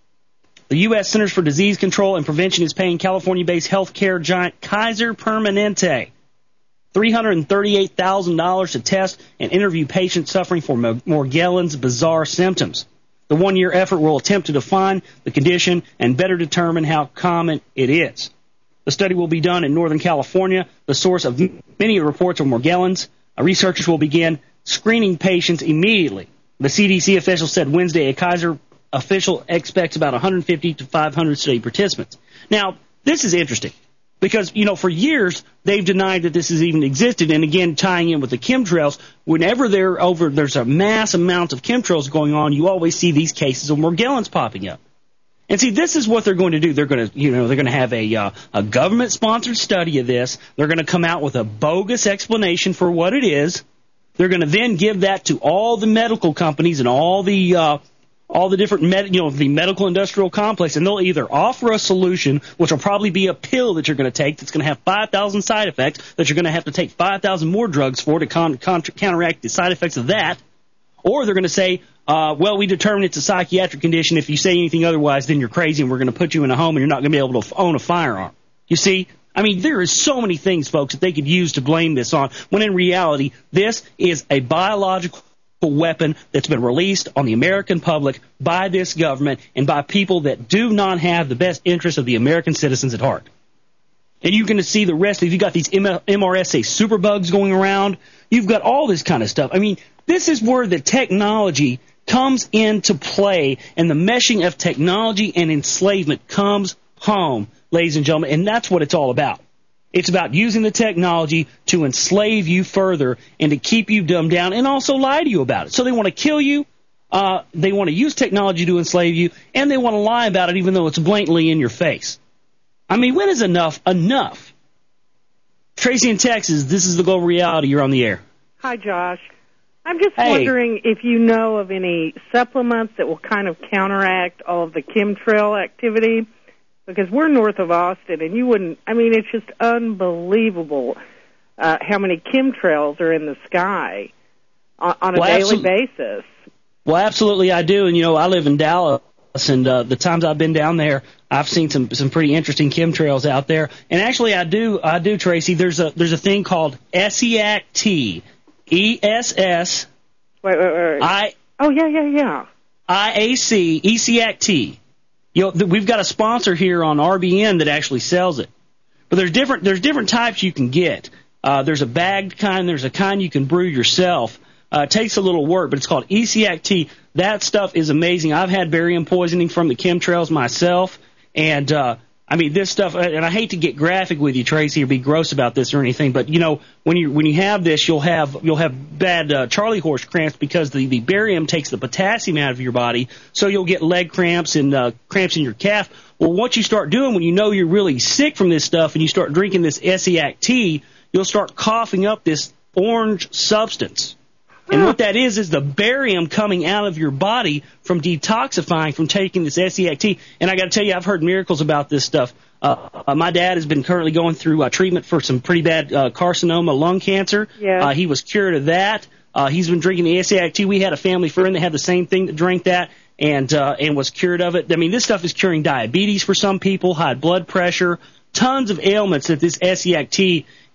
The U S Centers for Disease Control and Prevention is paying California-based healthcare giant Kaiser Permanente three hundred thirty-eight thousand dollars to test and interview patients suffering from Morgellons' bizarre symptoms. The one-year effort will attempt to define the condition and better determine how common it is. The study will be done in Northern California, the source of many reports of Morgellons. Researchers will begin screening patients immediately. The C D C official said Wednesday a Kaiser official expects about one hundred fifty to five hundred study participants. Now, this is interesting because, you know, for years they've denied that this has even existed. And again, tying in with the chemtrails, whenever they're over, there's a mass amount of chemtrails going on, you always see these cases of Morgellons popping up. And see, this is what they're going to do. They're going to, you know, they're going to have a uh, a government-sponsored study of this. They're going to come out with a bogus explanation for what it is. They're going to then give that to all the medical companies and all the uh, all the different, med- you know, the medical industrial complex, and they'll either offer a solution, which will probably be a pill that you're going to take that's going to have five thousand side effects, that you're going to have to take five thousand more drugs for to con- con- counteract the side effects of that, or they're going to say, uh, well, we determine it's a psychiatric condition. If you say anything otherwise, then you're crazy, and we're going to put you in a home, and you're not going to be able to own a firearm. You see? I mean, there is so many things, folks, that they could use to blame this on, when in reality, this is a biological weapon that's been released on the American public by this government and by people that do not have the best interests of the American citizens at heart. And you're going to see the rest of, you've got these M R S A superbugs going around. You've got all this kind of stuff. I mean, this is where the technology comes into play, and the meshing of technology and enslavement comes home, ladies and gentlemen, and that's what it's all about. It's about using the technology to enslave you further and to keep you dumbed down and also lie to you about it. So they want to kill you, uh, they want to use technology to enslave you, and they want to lie about it even though it's blatantly in your face. I mean, when is enough enough? Tracy in Texas, this is the Global Reality. You're on the air.
Hi, Josh. I'm just
hey.
wondering if you know of any supplements that will kind of counteract all of the chemtrail activity, because we're north of Austin, and you wouldn't, I mean, it's just unbelievable uh, how many chemtrails are in the sky on, on a
well,
daily
absolutely.
basis.
Well, absolutely I do, and, you know, I live in Dallas, and uh, the times I've been down there, I've seen some some pretty interesting chemtrails out there. And actually, I do, I do, Tracy, there's a there's a thing called ESSIAC-T, E S S
Wait, wait, wait.
I
Oh, yeah, yeah, yeah.
I A C, ESSIAC-T. You know, we've got a sponsor here on R B N that actually sells it. But there's different there's different types you can get. Uh, there's a bagged kind. There's a kind you can brew yourself. Uh, it takes a little work, but it's called ESSIAC-T. That stuff is amazing. I've had barium poisoning from the chemtrails myself, and uh, I mean this stuff. And I hate to get graphic with you, Tracy, or be gross about this or anything, but you know when you when you have this, you'll have you'll have bad uh, Charlie horse cramps because the the barium takes the potassium out of your body, so you'll get leg cramps and uh, cramps in your calf. Well, what you start doing when you know you're really sick from this stuff and you start drinking this ESSIAC-T, you'll start coughing up this orange substance. And what that is is the barium coming out of your body from detoxifying from taking this ESSIAC-T. And I got to tell you, I've heard miracles about this stuff. Uh, uh, my dad has been currently going through uh, treatment for some pretty bad uh, carcinoma lung cancer.
Yeah.
Uh, he was cured of that. Uh, he's been drinking the ESSIAC-T. We had a family friend that had the same thing that drank that and uh, and was cured of it. I mean, this stuff is curing diabetes for some people, high blood pressure, tons of ailments that this ESSIAC-T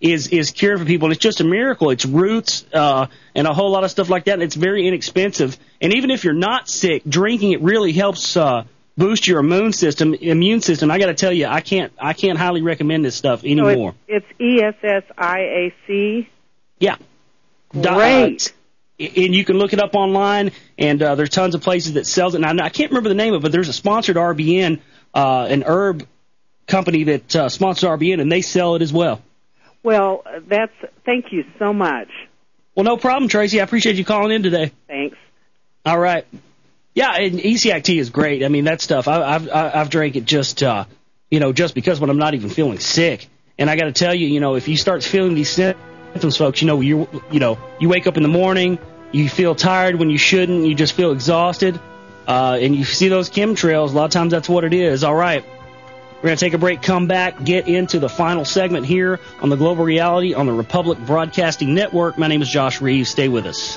is is curing for people. And it's just a miracle. It's roots uh, and a whole lot of stuff like that. And it's very inexpensive. And even if you're not sick, drinking it really helps uh, boost your immune system. Immune system. I got to tell you, I can't I can't highly recommend this stuff anymore.
So it's, it's E S S I A C.
Yeah.
Great.
Uh, and you can look it up online, and uh, there's tons of places that sells it. And I, I can't remember the name of it, but there's a sponsored R B N, uh, an herb company that uh, sponsors R B N, and they sell it as well.
Well, that's thank you so much.
Well, no problem, Tracy. I appreciate you calling in today.
Thanks.
All right. Yeah, and E C A C is great. I mean, that stuff, I, I've I've drank it just, uh, you know, just because when I'm not even feeling sick. And I got to tell you, you know, if you start feeling these symptoms, folks, you know, you you know, you wake up in the morning, you feel tired when you shouldn't, you just feel exhausted, uh, and you see those chemtrails. A lot of times that's what it is. All right. We're going to take a break, come back, get into the final segment here on the Global Reality on the Republic Broadcasting Network. My name is Josh Reeves. Stay with us.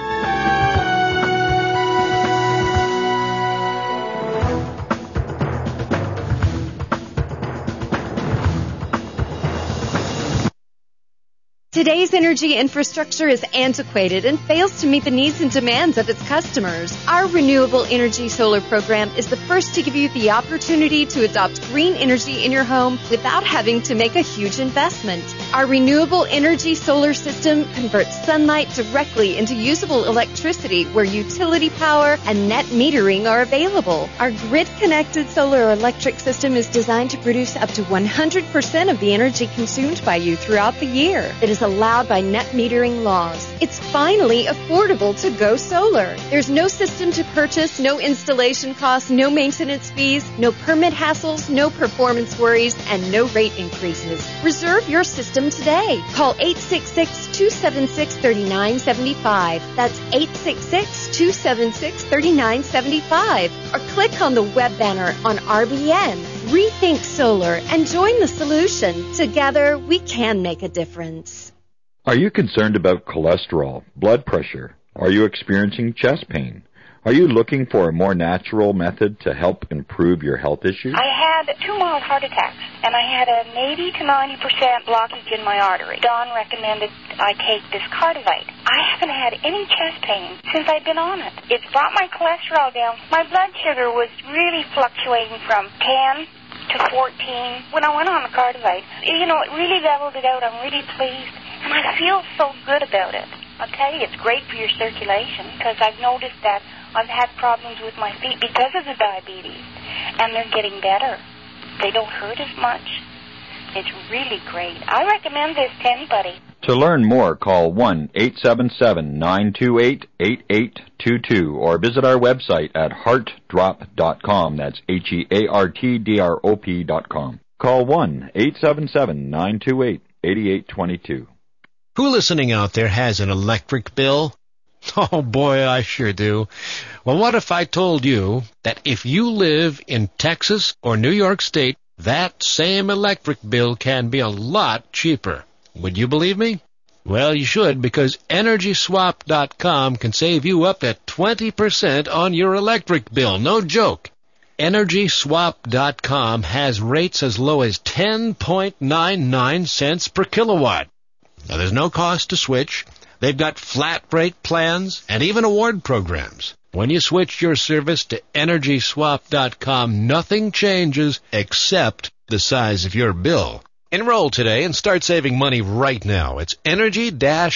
Today's energy infrastructure is antiquated and fails to meet the needs and demands of its customers. Our Renewable Energy Solar program is the first to give you the opportunity to adopt green energy in your home without having to make a huge investment. Our Renewable Energy Solar system converts sunlight directly into usable electricity where utility power and net metering are available. Our grid-connected solar electric system is designed to produce up to one hundred percent of the energy consumed by you throughout the year. It is allowed by net metering laws. It's finally affordable to go solar. There's no system to purchase, no installation costs, no maintenance fees, no permit hassles, no performance worries, and no rate increases. Reserve your system today. Call eight six six, two seven six, three nine seven five. That's eight six six, two seven six, three nine seven five. Or click on the web banner on R B N. Rethink solar and join the solution. Together, we can make a difference.
Are you concerned about cholesterol, blood pressure? Are you experiencing chest pain? Are you looking for a more natural method to help improve your health issues?
I had two mild heart attacks, and I had an eighty to ninety percent blockage in my artery. Don recommended I take this Cardivite. I haven't had any chest pain since I've been on it. It's brought my cholesterol down. My blood sugar was really fluctuating from ten to fourteen. When I went on the Cardivite, you know, it really leveled it out. I'm really pleased. And I feel so good about it. I'll tell you, it's great for your circulation because I've noticed that I've had problems with my feet because of the diabetes, and they're getting better. They don't hurt as much. It's really great. I recommend this to anybody.
To learn more, call one eight seven seven, nine two eight, eight eight two two or visit our website at heart drop dot com. That's H E A R T D R O P dot com. Call one eight seven seven, nine two eight, eight eight two two.
Who listening out there has an electric bill? Oh, boy, I sure do. Well, what if I told you that if you live in Texas or New York State, that same electric bill can be a lot cheaper? Would you believe me? Well, you should, because Energy Swap dot com can save you up to twenty percent on your electric bill. No joke. Energy Swap dot com has rates as low as ten point nine nine cents per kilowatt. Now, there's no cost to switch. They've got flat rate plans and even award programs. When you switch your service to Energy Swap dot com, nothing changes except the size of your bill. Enroll today and start saving money right now. It's Energy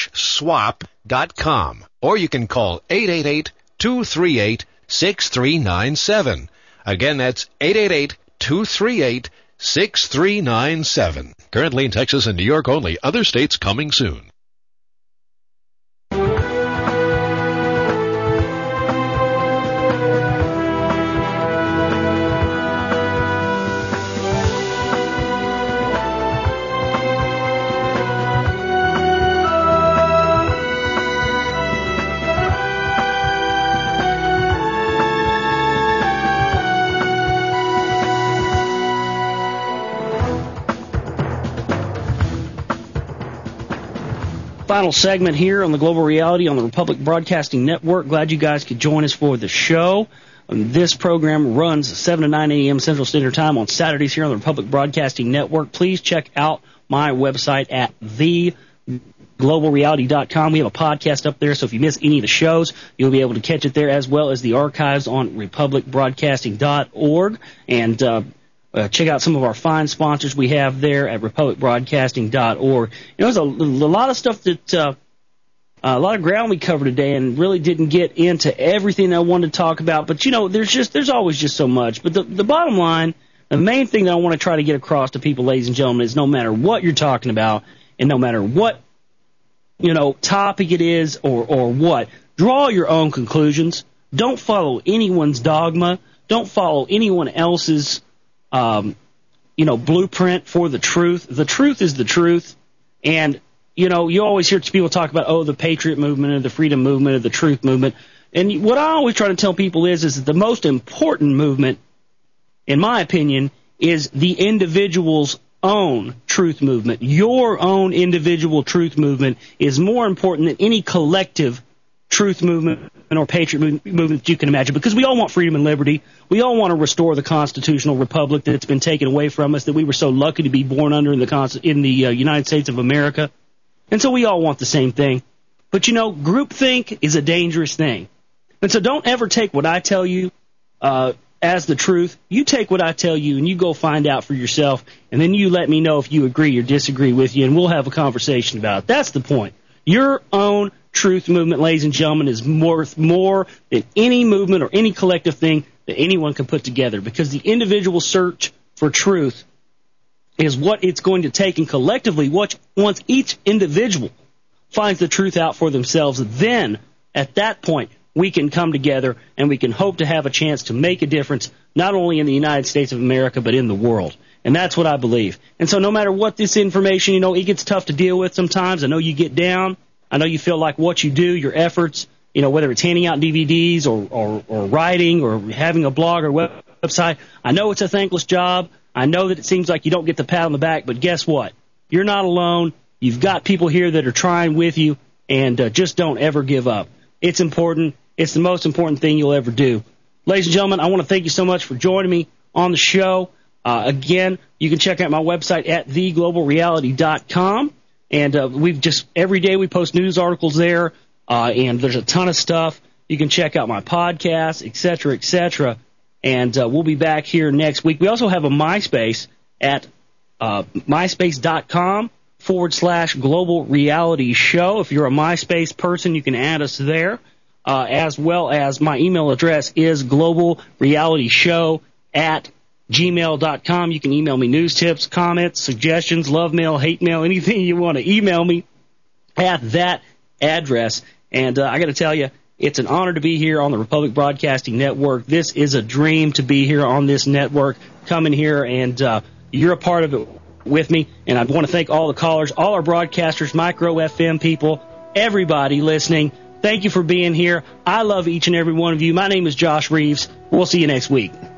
Swap dot com. Or you can call eight eight eight, two three eight, six three nine seven. Again, that's eight eight eight, two three eight, six three nine seven. Currently in Texas and New York only. Other states coming soon.
Final segment here on the Global Reality on the Republic Broadcasting Network. Glad you guys could join us for the show. Um, this program runs seven to nine a.m. Central Standard Time on Saturdays here on the Republic Broadcasting Network. Please check out my website at the global reality dot com. We have a podcast up there, so if you miss any of the shows, you'll be able to catch it there, as well as the archives on republic broadcasting dot org. And uh, uh, check out some of our fine sponsors we have there at republic broadcasting dot org. You know, there's a, a lot of stuff that, uh, a lot of ground we covered today, and really didn't get into everything I wanted to talk about. But, you know, there's just there's always just so much. But the, the bottom line, the main thing that I want to try to get across to people, ladies and gentlemen, is no matter what you're talking about, and no matter what, you know, topic it is or, or what, draw your own conclusions. Don't follow anyone's dogma. Don't follow anyone else's, um, you know, blueprint for the truth. The truth is the truth. And, you know, you always hear people talk about, oh, the patriot movement or the freedom movement or the truth movement. And what I always try to tell people is, is that the most important movement, in my opinion, is the individual's own truth movement. Your own individual truth movement is more important than any collective truth movement or patriot movement that you can imagine, because we all want freedom and liberty. We all want to restore the constitutional republic that's been taken away from us, that we were so lucky to be born under in the in the uh, United States of America. And so we all want the same thing. But, you know, groupthink is a dangerous thing. And so don't ever take what I tell you uh as the truth. You take what I tell you and you go find out for yourself, and then you let me know if you agree or disagree with you, and we'll have a conversation about it. That's the point. Your own truth movement, ladies and gentlemen, is worth more than any movement or any collective thing that anyone can put together, because the individual search for truth is what it's going to take, and collectively, once each individual finds the truth out for themselves, then at that point, we can come together and we can hope to have a chance to make a difference, not only in the United States of America, but in the world. And that's what I believe. And so no matter what this information, you know, it gets tough to deal with sometimes. I know you get down. I know you feel like what you do, your efforts, you know, whether it's handing out D V Ds or, or, or writing or having a blog or website, I know it's a thankless job. I know that it seems like you don't get the pat on the back, but guess what? You're not alone. You've got people here that are trying with you, and uh, just don't ever give up. It's important. It's the most important thing you'll ever do. Ladies and gentlemen, I want to thank you so much for joining me on the show. Uh, again, you can check out my website at the global reality dot com. And uh, we've just, every day we post news articles there, uh, and there's a ton of stuff. You can check out my podcast, et cetera, et cetera. And uh, we'll be back here next week. We also have a MySpace at uh, myspace.com forward slash global reality show. If you're a MySpace person, you can add us there. Uh, as well as my email address is globalrealityshow at gmail dot com. You can email me news tips, comments, suggestions, love mail, hate mail, anything you want to email me at that address. And uh, I got to tell you, it's an honor to be here on the Republic Broadcasting Network. This is a dream to be here on this network, coming here, and uh, you're a part of it with me. And I want to thank all the callers, all our broadcasters, micro F M people, everybody listening. Thank you for being here. I love each and every one of you. My name is Josh Reeves. We'll see you next week.